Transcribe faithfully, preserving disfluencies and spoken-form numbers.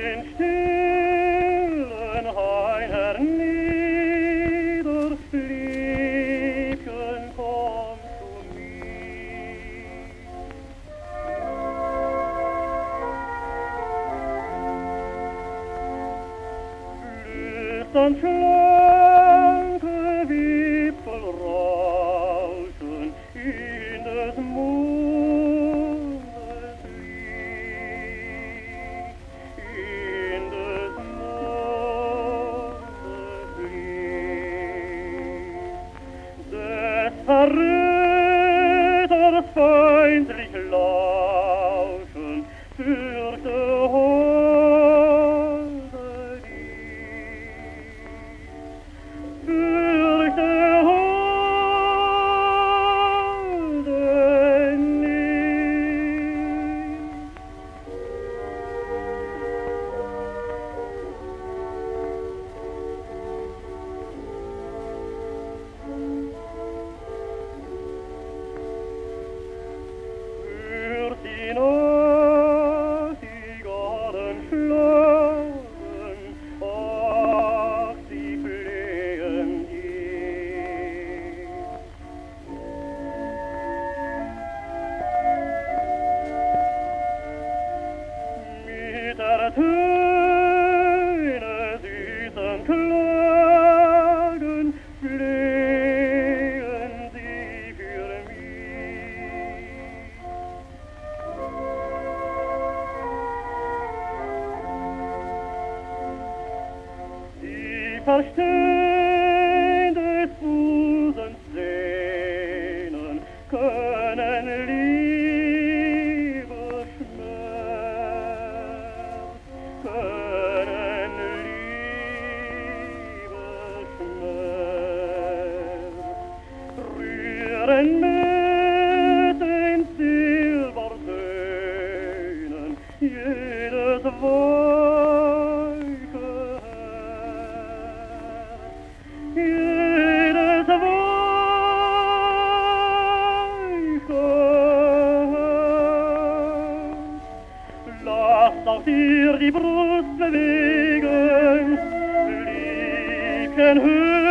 den stillen Hain hernieder, Liebchen, komm zu mir. Flüsternd schlanke Wipfel rauschen in des Mondes Licht, in des Mondes Licht. Des Verräters feindlich Lauschen fürchte holde dich, fürchte holde nicht. Hört die Nachtigallen schlagen, ach, sie flehen dich. Mit der Töne süßen Klagen flehen sie für mich. Sie verstehen des Busens Sehnen, können Liebe Schmerz, können Liebe Schmerz, rühren mit den Silbertönen jedes weiche Herz, jedes weiche Herz. Lasst auch dir die Brust bewegen, Liebchen, hör